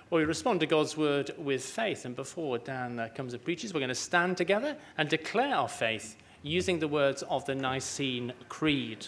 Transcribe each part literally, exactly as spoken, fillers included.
Well, we respond to God's word with faith, and before Dan uh, comes and preaches, we're going to stand together and declare our faith using the words of the Nicene Creed.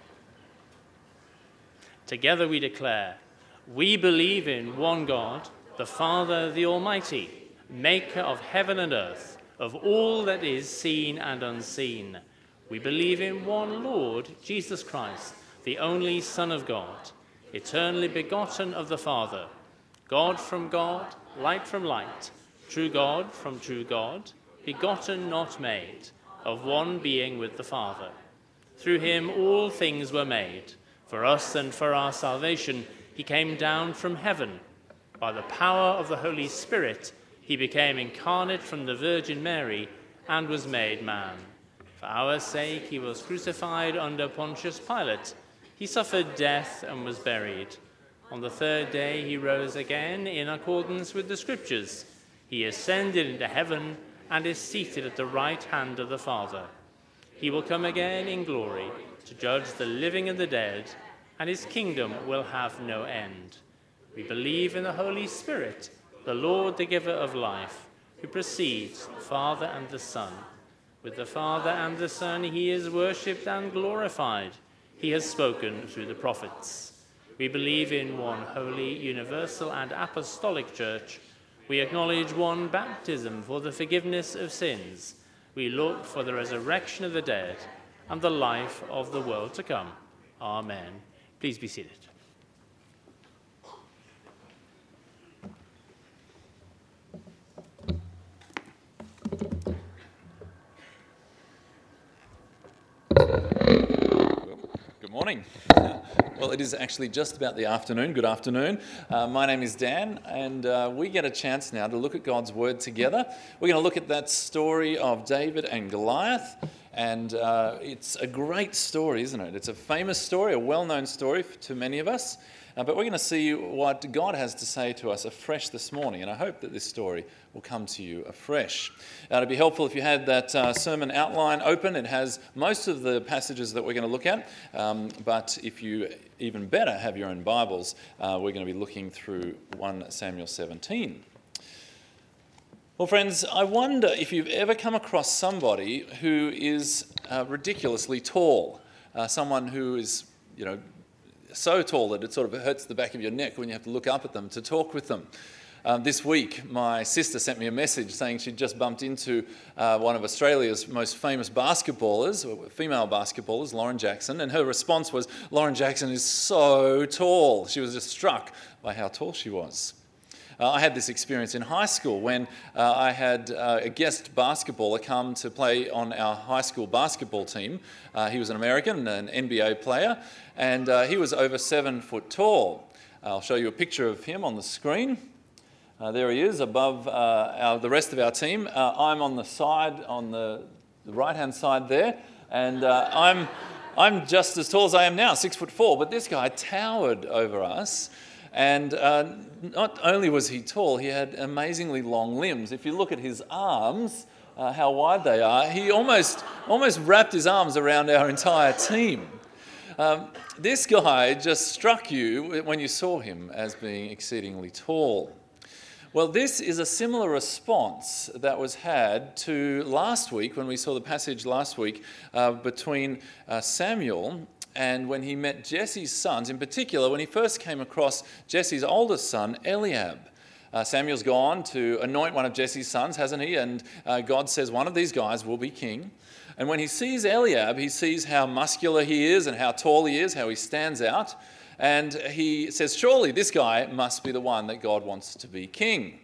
Together we declare, we believe in one God, the Father, the Almighty, maker of heaven and earth, of all that is seen and unseen. We believe in one Lord, Jesus Christ, the only Son of God, eternally begotten of the Father, God from God, light from light, true God from true God, begotten, not made, of one being with the Father. Through him all things were made. For us and for our salvation, he came down from heaven. By the power of the Holy Spirit, he became incarnate from the Virgin Mary and was made man. For our sake, he was crucified under Pontius Pilate. He suffered death and was buried. On the third day, he rose again in accordance with the Scriptures. He ascended into heaven and is seated at the right hand of the Father. He will come again in glory to judge the living and the dead, and his kingdom will have no end. We believe in the Holy Spirit, the Lord, the giver of life, who proceeds the Father and the Son. With the Father and the Son, he is worshipped and glorified. He has spoken through the prophets. We believe in one holy, universal, and apostolic church. We acknowledge one baptism for the forgiveness of sins. We look for the resurrection of the dead and the life of the world to come. Amen. Please be seated. Good morning. Well, it is actually just about the afternoon. Good afternoon. Uh, my name is Dan, and uh, we get a chance now to look at God's Word together. We're going to look at that story of David and Goliath, and uh, it's a great story, isn't it? It's a famous story, a well-known story to many of us, uh, but we're going to see what God has to say to us afresh this morning, and I hope that this story will come to you afresh. Uh, it'd be helpful if you had that uh, sermon outline open. It has most of the passages that we're going to look at, um, but if you even better have your own Bibles, uh, we're going to be looking through First Samuel seventeen. Well, friends, I wonder if you've ever come across somebody who is uh, ridiculously tall, uh, someone who is, you know, so tall that it sort of hurts the back of your neck when you have to look up at them to talk with them. Um, this week, my sister sent me a message saying she'd just bumped into uh, one of Australia's most famous basketballers, female basketballers, Lauren Jackson, and her response was, "Lauren Jackson is so tall." She was just struck by how tall she was. Uh, I had this experience in high school when uh, I had uh, a guest basketballer come to play on our high school basketball team. Uh, he was an American, an N B A player, and uh, he was over seven foot tall. I'll show you a picture of him on the screen. Uh, there he is above uh, our, the rest of our team. Uh, I'm on the side, on the, the right-hand side there, and uh, I'm, I'm just as tall as I am now, six foot four, but this guy towered over us. And uh, not only was he tall, he had amazingly long limbs. If you look at his arms, uh, how wide they are, he almost, almost wrapped his arms around our entire team. Um, this guy just struck you when you saw him as being exceedingly tall. Well, this is a similar response that was had to last week, when we saw the passage last week uh, between uh, Samuel and when he met Jesse's sons, in particular when he first came across Jesse's oldest son, Eliab. Uh, Samuel's gone to anoint one of Jesse's sons, hasn't he? And uh, God says one of these guys will be king. And when he sees Eliab, he sees how muscular he is and how tall he is, how he stands out. And he says, surely this guy must be the one that God wants to be king.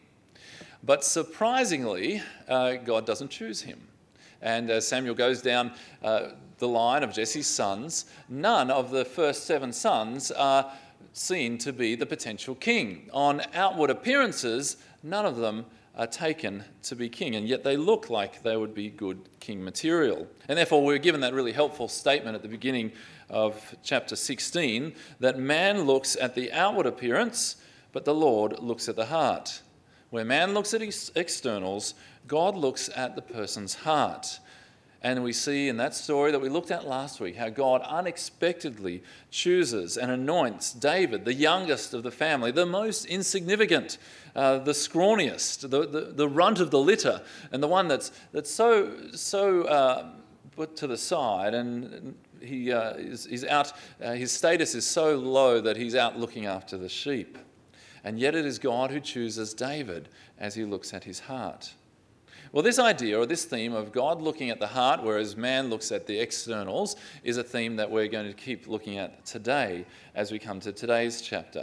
But surprisingly, uh, God doesn't choose him. And as Samuel goes down uh, the line of Jesse's sons, none of the first seven sons are seen to be the potential king. On outward appearances, none of them are taken to be king, and yet they look like they would be good king material. And therefore we're given that really helpful statement at the beginning of chapter sixteen, that man looks at the outward appearance, but the Lord looks at the heart. Where man looks at ex- externals, God looks at the person's heart. And we see in that story that we looked at last week how God unexpectedly chooses and anoints David, the youngest of the family, the most insignificant, uh, the scrawniest, the, the, the runt of the litter, and the one that's, that's so, so uh, put to the side, and he uh, is, is out, uh, his status is so low that he's out looking after the sheep. And yet it is God who chooses David as he looks at his heart. Well, this idea or this theme of God looking at the heart, whereas man looks at the externals, is a theme that we're going to keep looking at today as we come to today's chapter.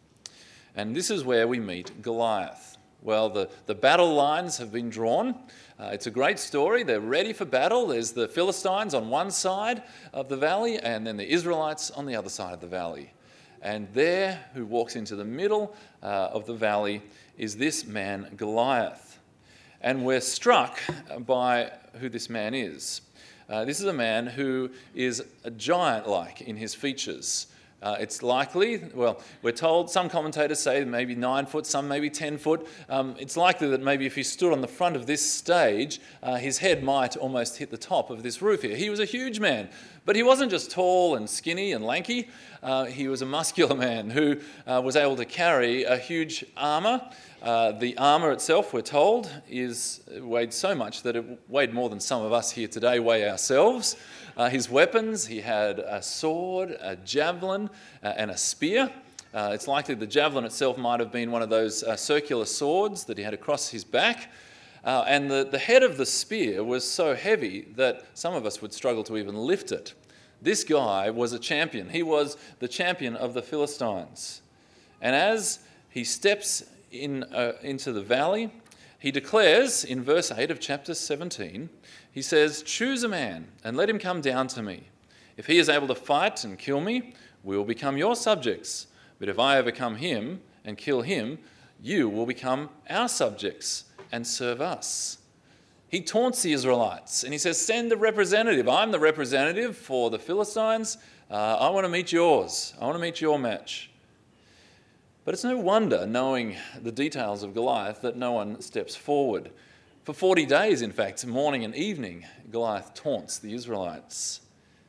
And this is where we meet Goliath. Well, the, the battle lines have been drawn. Uh, it's a great story. They're ready for battle. There's the Philistines on one side of the valley and then the Israelites on the other side of the valley. And there, who walks into the middle uh, of the valley, is this man, Goliath. And we're struck by who this man is. Uh, this is a man who is a giant-like in his features. Uh, it's likely, well, we're told, some commentators say maybe nine foot, some maybe ten foot. Um, it's likely that maybe if he stood on the front of this stage, uh, his head might almost hit the top of this roof here. He was a huge man, but he wasn't just tall and skinny and lanky. Uh, he was a muscular man who uh, was able to carry a huge armour. Uh, the armour itself, we're told, is weighed so much that it weighed more than some of us here today weigh ourselves. Uh, his weapons, he had a sword, a javelin, uh, and a spear. Uh, it's likely the javelin itself might have been one of those uh, circular swords that he had across his back. Uh, and the, the head of the spear was so heavy that some of us would struggle to even lift it. This guy was a champion. He was the champion of the Philistines. And as he steps in uh, into the valley, he declares in verse eight of chapter seventeen, he says, "Choose a man and let him come down to me. If he is able to fight and kill me, we will become your subjects. But if I overcome him and kill him, you will become our subjects and serve us." He taunts the Israelites and he says, "Send a representative. I'm the representative for the Philistines. Uh, I want to meet yours. I want to meet your match." But it's no wonder, knowing the details of Goliath, that no one steps forward. For forty days, in fact, morning and evening, Goliath taunts the Israelites.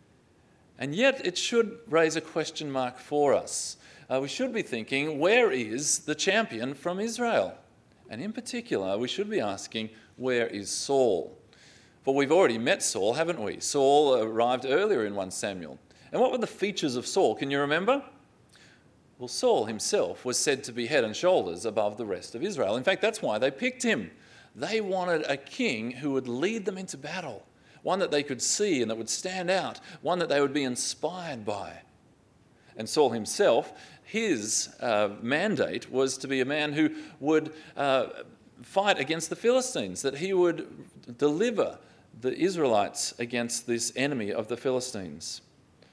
And yet it should raise a question mark for us. Uh, we should be thinking, where is the champion from Israel? And in particular, we should be asking, where is Saul? For we've already met Saul, haven't we? Saul arrived earlier in First Samuel. And what were the features of Saul? Can you remember? Well, Saul himself was said to be head and shoulders above the rest of Israel. In fact, that's why they picked him. They wanted a king who would lead them into battle, one that they could see and that would stand out, one that they would be inspired by. And Saul himself, his uh, mandate was to be a man who would uh, fight against the Philistines, that he would deliver the Israelites against this enemy of the Philistines.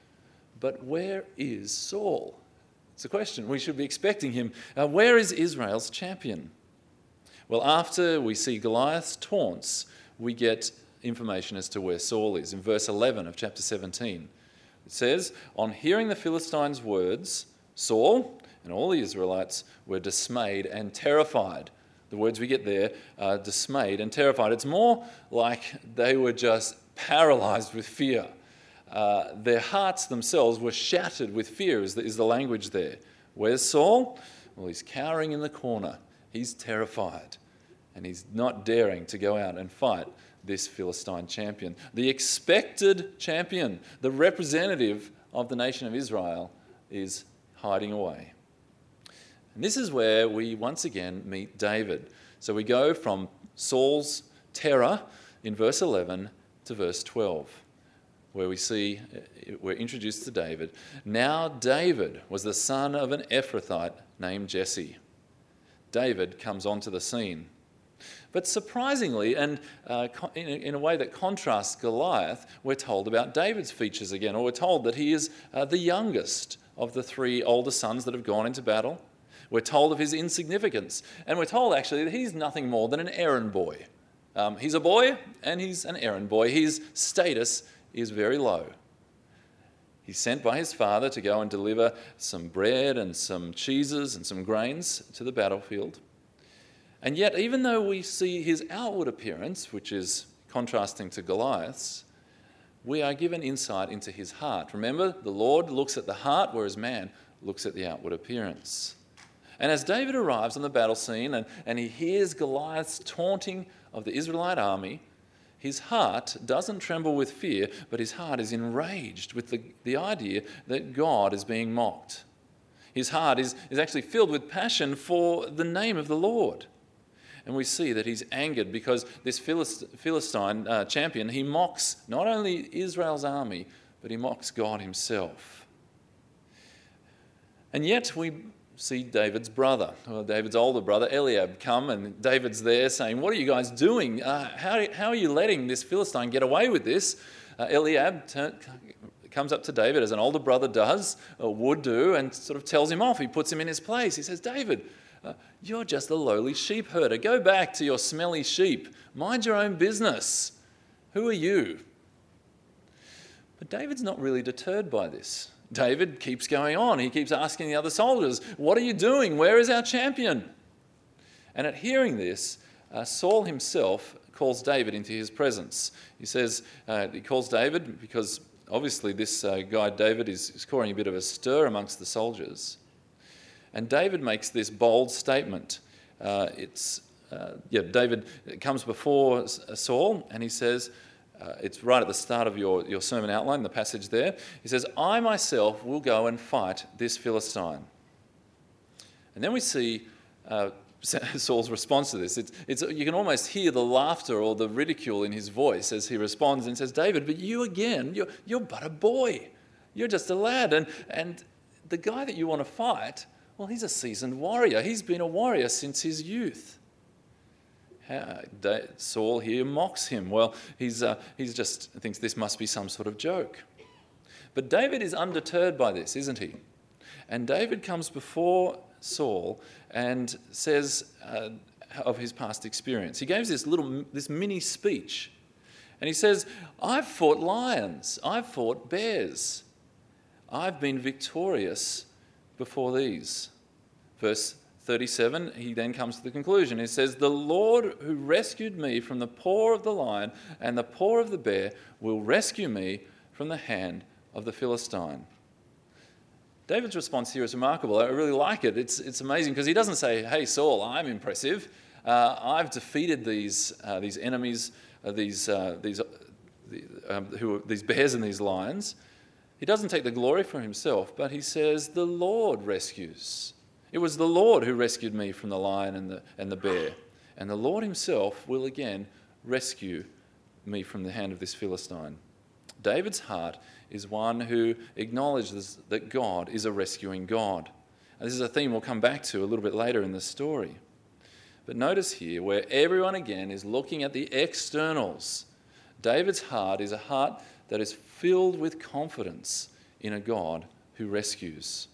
But where is Saul? It's a question. We should be expecting him. Uh, where is Israel's champion? Well, after we see Goliath's taunts, we get information as to where Saul is. In verse eleven of chapter seventeen, it says, "On hearing the Philistines' words, Saul and all the Israelites were dismayed and terrified." The words we get there are dismayed and terrified. It's more like they were just paralyzed with fear. Uh, their hearts themselves were shattered with fear, is the, is the language there. Where's Saul? Well, he's cowering in the corner. He's terrified. And he's not daring to go out and fight this Philistine champion. The expected champion, the representative of the nation of Israel, is hiding away. And this is where we once again meet David. So we go from Saul's terror in verse eleven to verse twelve. Where we see, we're introduced to David. Now David was the son of an Ephrathite named Jesse. David comes onto the scene. But surprisingly, and uh, in, a, in a way that contrasts Goliath, we're told about David's features again, or we're told that he is uh, the youngest of the three older sons that have gone into battle. We're told of his insignificance, and we're told actually that he's nothing more than an errand boy. Um, he's a boy, and he's an errand boy. His status is very low. He's sent by his father to go and deliver some bread and some cheeses and some grains to the battlefield. And yet, even though we see his outward appearance, which is contrasting to Goliath's, we are given insight into his heart. Remember, the Lord looks at the heart, whereas man looks at the outward appearance. And as David arrives on the battle scene and, and he hears Goliath's taunting of the Israelite army, his heart doesn't tremble with fear, but his heart is enraged with the, the idea that God is being mocked. His heart is, is actually filled with passion for the name of the Lord. And we see that he's angered because this Philistine uh, champion, he mocks not only Israel's army, but he mocks God himself. And yet we see David's brother, well, David's older brother, Eliab, come, and David's there saying, "What are you guys doing? Uh, how, how are you letting this Philistine get away with this?" Uh, Eliab turn, comes up to David, as an older brother does, or would do, and sort of tells him off. He puts him in his place. He says, "David, Uh, you're just a lowly sheep herder. Go back to your smelly sheep. Mind your own business. Who are you?" But David's not really deterred by this. David keeps going on. He keeps asking the other soldiers, "What are you doing? Where is our champion?" And at hearing this, uh, Saul himself calls David into his presence. He says, uh, he calls David because obviously this uh, guy David is, is causing a bit of a stir amongst the soldiers. And David makes this bold statement. Uh, it's uh, yeah, David comes before Saul and he says, uh, it's right at the start of your, your sermon outline, the passage there. He says, "I myself will go and fight this Philistine." And then we see uh, Saul's response to this. It's, it's, you can almost hear the laughter or the ridicule in his voice as he responds and says, "David, but you again, you're, you're but a boy. You're just a lad. And, and the guy that you want to fight, well, he's a seasoned warrior. He's been a warrior since his youth." How, Saul here mocks him. Well, he's, uh, he's just thinks this must be some sort of joke. But David is undeterred by this, isn't he? And David comes before Saul and says uh, of his past experience. He gave this little, this mini speech. And he says, "I've fought lions. I've fought bears. I've been victorious before these." Verse thirty-seven, he then comes to the conclusion. He says, "The Lord who rescued me from the paw of the lion and the paw of the bear will rescue me from the hand of the Philistine." David's response here is remarkable. I really like it. It's, it's amazing because he doesn't say, "Hey, Saul, I'm impressive. Uh, I've defeated these, uh, these enemies, uh, these, uh, these, uh, the, um, who are, these bears and these lions." He doesn't take the glory for himself, but he says, "The Lord rescues. It was the Lord who rescued me from the lion and the, and the bear. And the Lord himself will again rescue me from the hand of this Philistine." David's heart is one who acknowledges that God is a rescuing God. And this is a theme we'll come back to a little bit later in the story. But notice here, where everyone again is looking at the externals, David's heart is a heart that is filled with confidence in a God who rescues.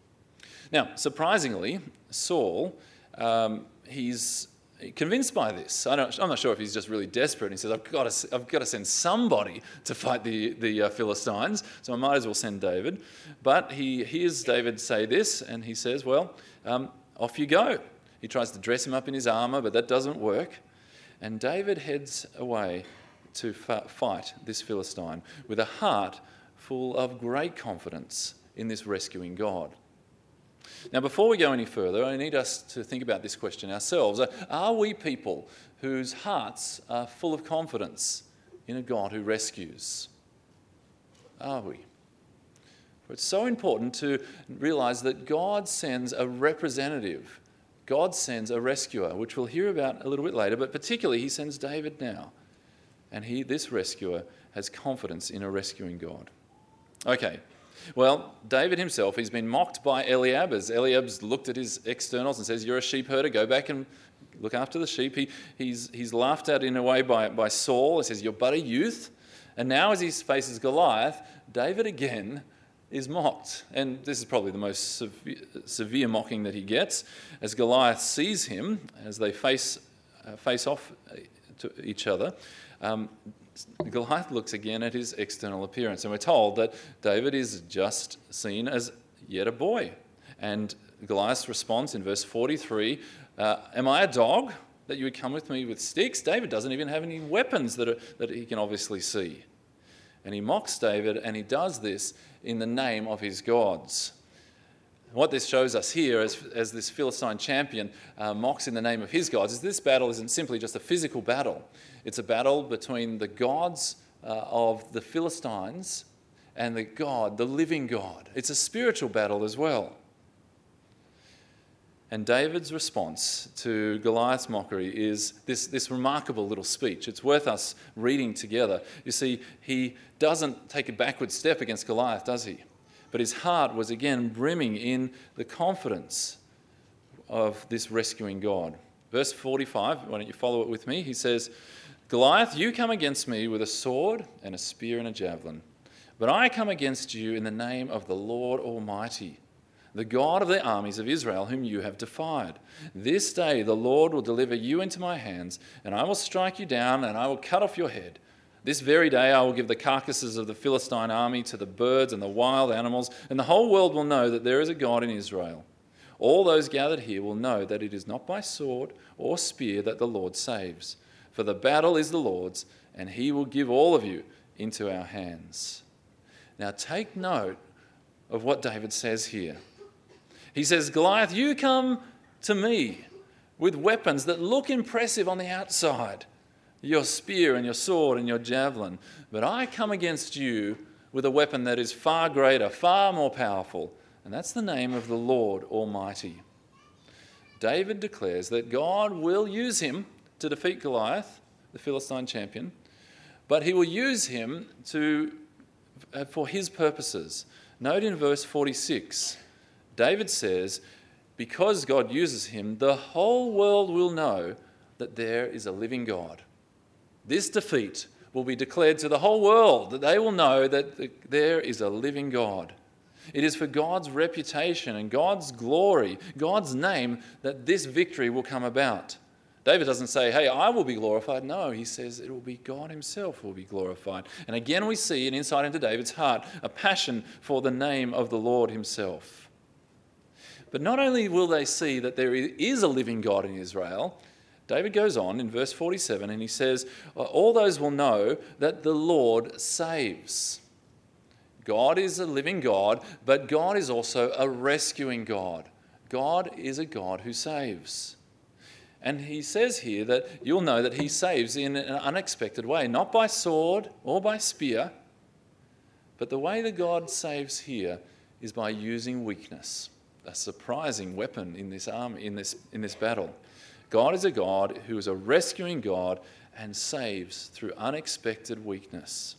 Now, surprisingly, Saul, um, he's convinced by this. I don't, I'm not sure if he's just really desperate and he says, I've got to, I've got to send somebody to fight the, the uh, Philistines, so I might as well send David. But he hears David say this and he says, well, um, off you go. He tries to dress him up in his armour, but that doesn't work. And David heads away to fa- fight this Philistine with a heart full of great confidence in this rescuing God. Now, before we go any further, I need us to think about this question ourselves. Are we people whose hearts are full of confidence in a God who rescues? Are we? It's so important to realise that God sends a representative. God sends a rescuer, which we'll hear about a little bit later, but particularly he sends David now. And he, this rescuer has confidence in a rescuing God. Okay. Well, David himself, he's been mocked by Eliab, as Eliab's looked at his externals and says, you're a sheep herder, go back and look after the sheep. He, he's, he's laughed at in a way by, by Saul. He says, you're but a youth. And now as he faces Goliath, David again is mocked. And this is probably the most severe, severe mocking that he gets. As Goliath sees him, as they face, uh, face off to each other, um, Goliath looks again at his external appearance, and we're told that David is just seen as yet a boy. And Goliath's response in verse forty-three, uh, am I a dog that you would come with me with sticks? David doesn't even have any weapons that, are, that he can obviously see. And he mocks David, and he does this in the name of his gods. What this shows us here, as, as this Philistine champion uh, mocks in the name of his gods, is this battle isn't simply just a physical battle. It's a battle between the gods uh, of the Philistines and the God, the living God. It's a spiritual battle as well. And David's response to Goliath's mockery is this, this remarkable little speech. It's worth us reading together. You see, he doesn't take a backward step against Goliath, does he? But his heart was again brimming in the confidence of this rescuing God. Verse forty-five, why don't you follow it with me? He says, Goliath, you come against me with a sword and a spear and a javelin. But I come against you in the name of the Lord Almighty, the God of the armies of Israel, whom you have defied. This day the Lord will deliver you into my hands, and I will strike you down, and I will cut off your head. This very day I will give the carcasses of the Philistine army to the birds and the wild animals, and the whole world will know that there is a God in Israel. All those gathered here will know that it is not by sword or spear that the Lord saves, for the battle is the Lord's, and he will give all of you into our hands. Now take note of what David says here. He says, Goliath, you come to me with weapons that look impressive on the outside, your spear and your sword and your javelin, but I come against you with a weapon that is far greater, far more powerful, and that's the name of the Lord Almighty. David declares that God will use him to defeat Goliath, the Philistine champion, but he will use him to, uh, for his purposes. Note in verse forty-six, David says, because God uses him, the whole world will know that there is a living God. This defeat will be declared to the whole world, that they will know that there is a living God. It is for God's reputation and God's glory, God's name, that this victory will come about. David doesn't say, hey, I will be glorified. No, he says it will be God himself who will be glorified. And again we see an insight into David's heart, a passion for the name of the Lord himself. But not only will they see that there is a living God in Israel, David goes on in verse forty-seven and he says, all those will know that the Lord saves. God is a living God, but God is also a rescuing God. God is a God who saves. And he says here that you'll know that he saves in an unexpected way, not by sword or by spear, but the way that God saves here is by using weakness, a surprising weapon in this army, in this, in this battle. God is a God who is a rescuing God and saves through unexpected weakness.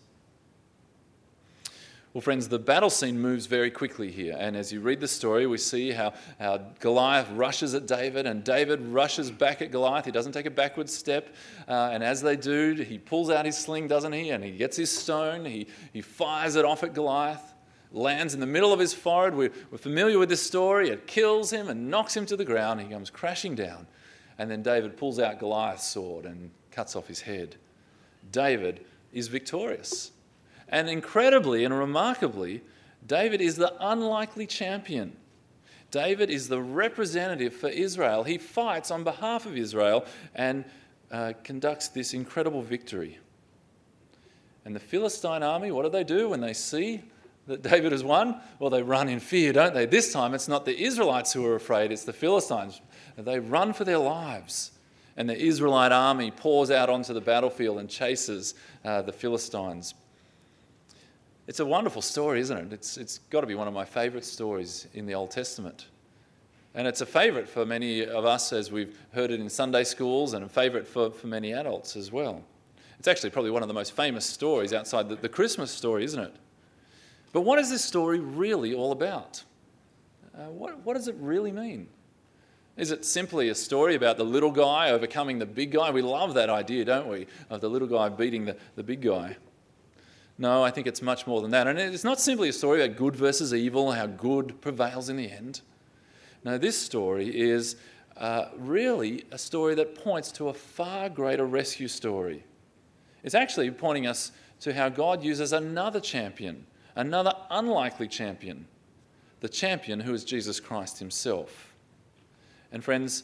Well, friends, the battle scene moves very quickly here. And as you read the story, we see how, how Goliath rushes at David and David rushes back at Goliath. He doesn't take a backward step. Uh, and as they do, he pulls out his sling, doesn't he? And he gets his stone. He, he fires it off at Goliath, lands in the middle of his forehead. We're, we're familiar with this story. It kills him and knocks him to the ground. He comes crashing down. And then David pulls out Goliath's sword and cuts off his head. David is victorious. And incredibly and remarkably, David is the unlikely champion. David is the representative for Israel. He fights on behalf of Israel and uh, conducts this incredible victory. And the Philistine army, what do they do when they see that David has won? Well, they run in fear, don't they? This time it's not the Israelites who are afraid, it's the Philistines. They run for their lives. And the Israelite army pours out onto the battlefield and chases uh, the Philistines. It's a wonderful story, isn't it? It's, it's got to be one of my favourite stories in the Old Testament. And it's a favourite for many of us as we've heard it in Sunday schools, and a favourite for, for many adults as well. It's actually probably one of the most famous stories outside the, the Christmas story, isn't it? But what is this story really all about? Uh, what, what does it really mean? Is it simply a story about the little guy overcoming the big guy? We love that idea, don't we, of the little guy beating the, the big guy. No, I think it's much more than that. And it's not simply a story about good versus evil, how good prevails in the end. No, this story is uh, really a story that points to a far greater rescue story. It's actually pointing us to how God uses another champion, another unlikely champion, the champion who is Jesus Christ himself. And friends,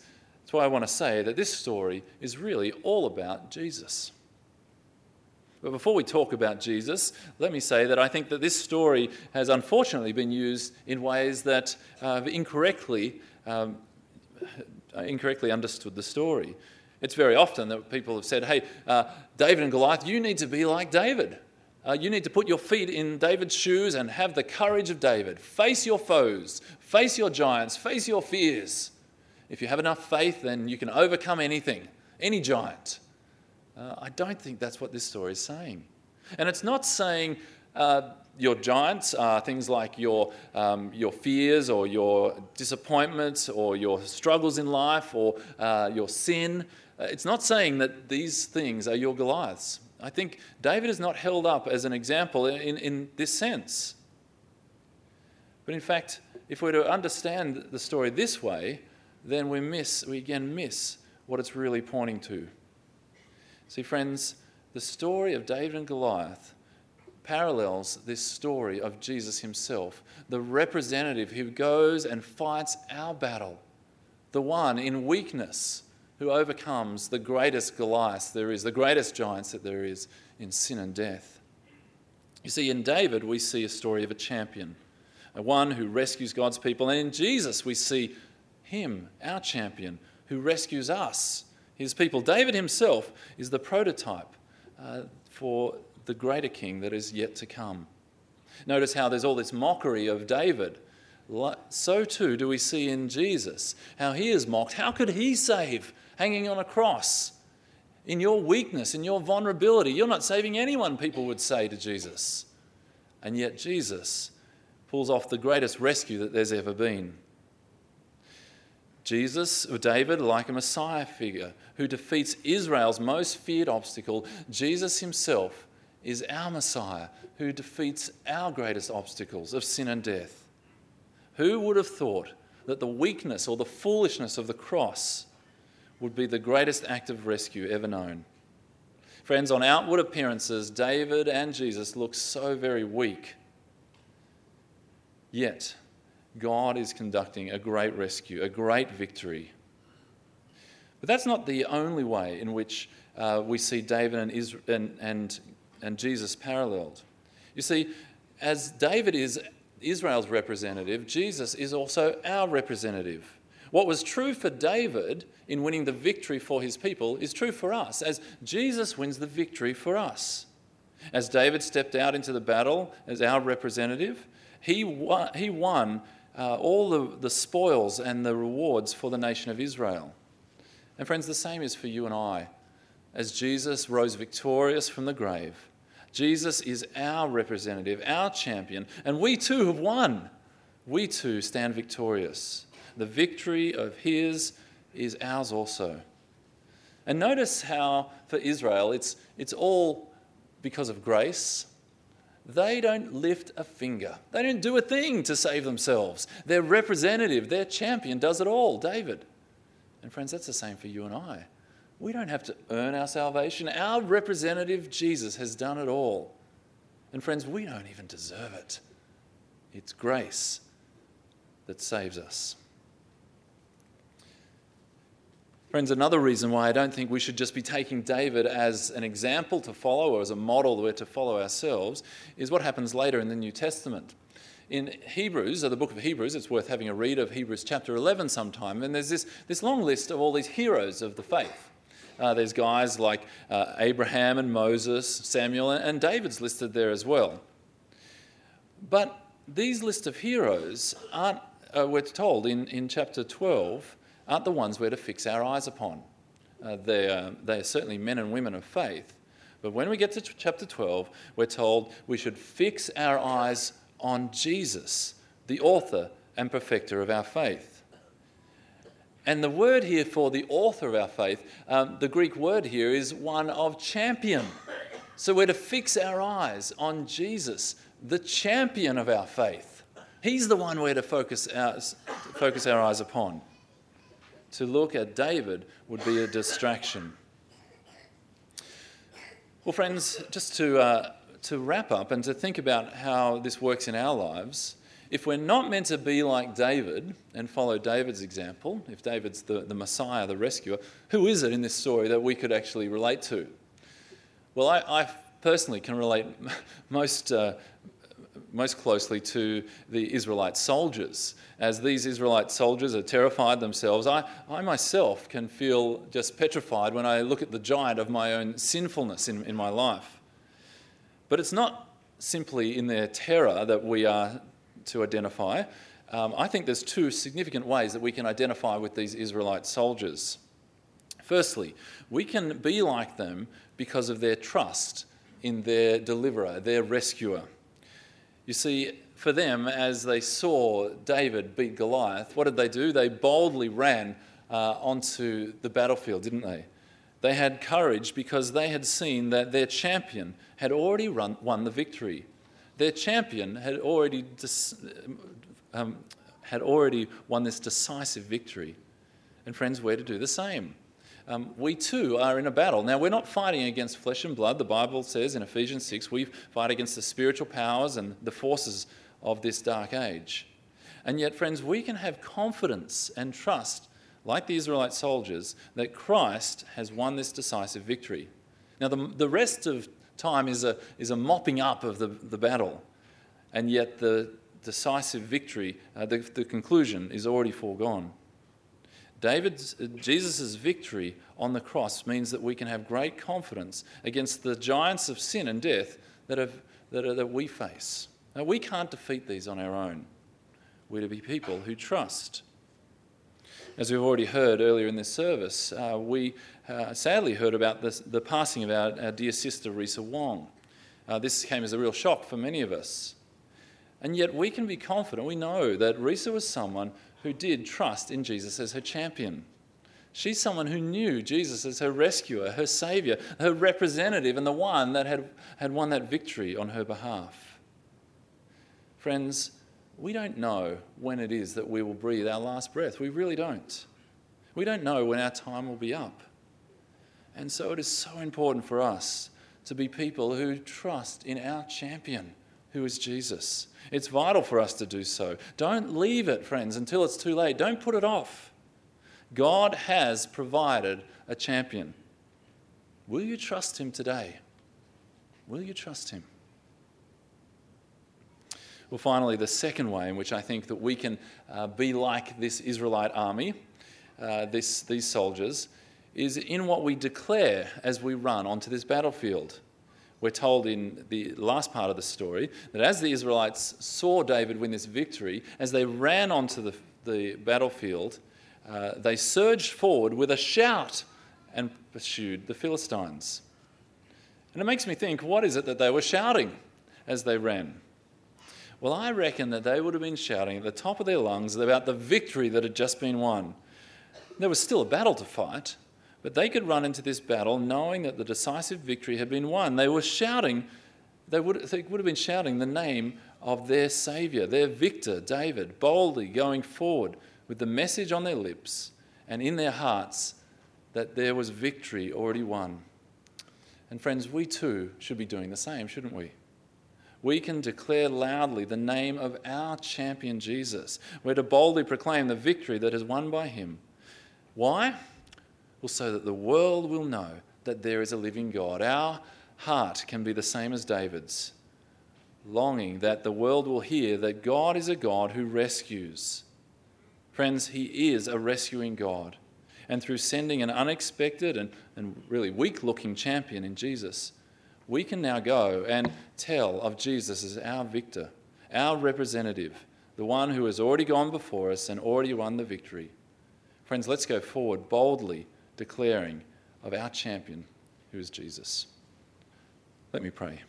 That's why I want to say that this story is really all about Jesus. But before we talk about Jesus, let me say that I think that this story has unfortunately been used in ways that uh, have incorrectly, um, incorrectly understood the story. It's very often that people have said, hey, uh, David and Goliath, you need to be like David. Uh, you need to put your feet in David's shoes and have the courage of David. Face your foes, face your giants, face your fears. If you have enough faith, then you can overcome anything, any giant. Uh, I don't think that's what this story is saying. And it's not saying uh, your giants are things like your, um, your fears or your disappointments or your struggles in life or uh, your sin. Uh, it's not saying that these things are your Goliaths. I think David is not held up as an example in, in this sense. But in fact, if we're to understand the story this way, then we miss, we again miss what it's really pointing to. See, friends, the story of David and Goliath parallels this story of Jesus himself, the representative who goes and fights our battle, the one in weakness who overcomes the greatest Goliath there is, the greatest giants that there is in sin and death. You see, in David we see a story of a champion, a one who rescues God's people, and in Jesus we see him, our champion, who rescues us, his people. David himself is the prototype uh, for the greater king that is yet to come. Notice how there's all this mockery of David. So too do we see in Jesus how he is mocked. How could he save hanging on a cross? In your weakness, in your vulnerability, you're not saving anyone, people would say to Jesus. And yet Jesus pulls off the greatest rescue that there's ever been. Jesus, or David, like a Messiah figure who defeats Israel's most feared obstacle, Jesus himself is our Messiah who defeats our greatest obstacles of sin and death. Who would have thought that the weakness or the foolishness of the cross would be the greatest act of rescue ever known? Friends, on outward appearances, David and Jesus look so very weak. Yet, God is conducting a great rescue, a great victory. But that's not the only way in which uh, we see David and, Israel, and, and, and Jesus paralleled. You see, as David is Israel's representative, Jesus is also our representative. What was true for David in winning the victory for his people is true for us, as Jesus wins the victory for us. As David stepped out into the battle as our representative, he won, he won Uh, all the, the spoils and the rewards for the nation of Israel. And friends, the same is for you and I. As Jesus rose victorious from the grave, Jesus is our representative, our champion, and we too have won. We too stand victorious. The victory of his is ours also. And notice how for Israel it's, it's all because of grace. They don't lift a finger. They don't do a thing to save themselves. Their representative, their champion does it all, David. And friends, that's the same for you and I. We don't have to earn our salvation. Our representative, Jesus, has done it all. And friends, we don't even deserve it. It's grace that saves us. Friends, another reason why I don't think we should just be taking David as an example to follow or as a model that we're to follow ourselves is what happens later in the New Testament. In Hebrews, or the book of Hebrews, it's worth having a read of Hebrews chapter eleven sometime, and there's this, this long list of all these heroes of the faith. Uh, there's guys like uh, Abraham and Moses, Samuel, and David's listed there as well. But these list of heroes aren't, uh, we're told in, in chapter twelve, aren't the ones we're to fix our eyes upon. Uh, they, are, they are certainly men and women of faith. But when we get to chapter twelve, we're told we should fix our eyes on Jesus, the author and perfecter of our faith. And the word here for the author of our faith, um, the Greek word here is one of champion. So we're to fix our eyes on Jesus, the champion of our faith. He's the one we're to focus our, focus our eyes upon. To look at David would be a distraction. Well, friends, just to, uh, to wrap up and to think about how this works in our lives, If we're not meant to be like David and follow David's example, if David's the, the Messiah, the rescuer, who is it in this story that we could actually relate to? Well, I, I personally can relate most, uh, most closely to the Israelite soldiers. As these Israelite soldiers are terrified themselves, I, I myself can feel just petrified when I look at the giant of my own sinfulness in, in my life. But it's not simply in their terror that we are to identify. Um, I think there's two significant ways that we can identify with these Israelite soldiers. Firstly, we can be like them because of their trust in their deliverer, their rescuer. You see, for them, as they saw David beat Goliath, what did they do? They boldly ran uh, onto the battlefield, didn't they? They had courage because they had seen that their champion had already run, won the victory. Their champion had already dis, um, had already won this decisive victory. And friends, we're to do the same. Um, we too are in a battle. Now, we're not fighting against flesh and blood. The Bible says in Ephesians six, we fight against the spiritual powers and the forces of this dark age. And yet, friends, we can have confidence and trust, like the Israelite soldiers, that Christ has won this decisive victory. Now, the, the rest of time is a, is a mopping up of the, the battle, and yet the decisive victory, uh, the, the conclusion is already foregone. David's, uh, Jesus' victory on the cross means that we can have great confidence against the giants of sin and death that, have, that, are, that we face. Now, we can't defeat these on our own. We're to be people who trust. As we've already heard earlier in this service, uh, we uh, sadly heard about this, the passing of our, our dear sister Risa Wong. Uh, this came as a real shock for many of us. And yet we can be confident, we know that Risa was someone who did trust in Jesus as her champion. She's someone who knew Jesus as her rescuer, her saviour, her representative, and the one that had, had won that victory on her behalf. Friends, we don't know when it is that we will breathe our last breath. We really don't. We don't know when our time will be up. And so it is so important for us to be people who trust in our champion, who is Jesus. It's vital for us to do so. Don't leave it, friends, until it's too late. Don't put it off. God has provided a champion. Will you trust him today? Will you trust him? Well, finally, the second way in which I think that we can uh, be like this Israelite army, uh, this, these soldiers, is in what we declare as we run onto this battlefield. We're told in the last part of the story that as the Israelites saw David win this victory, as they ran onto the, the battlefield, uh, they surged forward with a shout and pursued the Philistines. And it makes me think, what is it that they were shouting as they ran? Well, I reckon that they would have been shouting at the top of their lungs about the victory that had just been won. There was still a battle to fight, but they could run into this battle knowing that the decisive victory had been won. They were shouting, they would, they would have been shouting the name of their Saviour, their victor, David, boldly going forward with the message on their lips and in their hearts that there was victory already won. And friends, we too should be doing the same, shouldn't we? We can declare loudly the name of our champion Jesus. We're to boldly proclaim the victory that is won by him. Why? Well, so that the world will know that there is a living God. Our heart can be the same as David's, longing that the world will hear that God is a God who rescues. Friends, he is a rescuing God. And through sending an unexpected and, and really weak-looking champion in Jesus, we can now go and tell of Jesus as our victor, our representative, the one who has already gone before us and already won the victory. Friends, let's go forward boldly declaring of our champion, who is Jesus. Let me pray.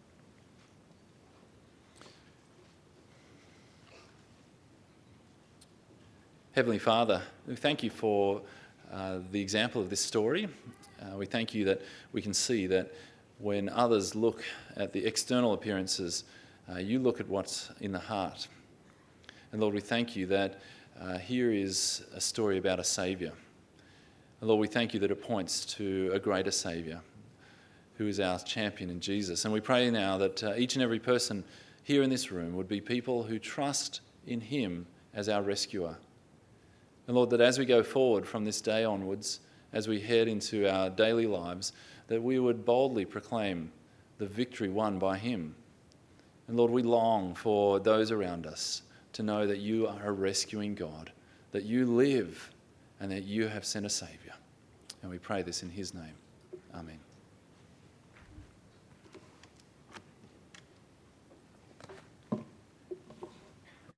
Heavenly Father, we thank you for uh, the example of this story. Uh, we thank you that we can see that when others look at the external appearances, uh, you look at what's in the heart. And Lord, we thank you that uh, here is a story about a Saviour. And Lord, we thank you that it points to a greater Saviour, who is our champion in Jesus. And we pray now that uh, each and every person here in this room would be people who trust in him as our rescuer. And Lord, that as we go forward from this day onwards, as we head into our daily lives, that we would boldly proclaim the victory won by him. And Lord, we long for those around us to know that you are a rescuing God, that you live and that you have sent a Saviour. And we pray this in his name. Amen.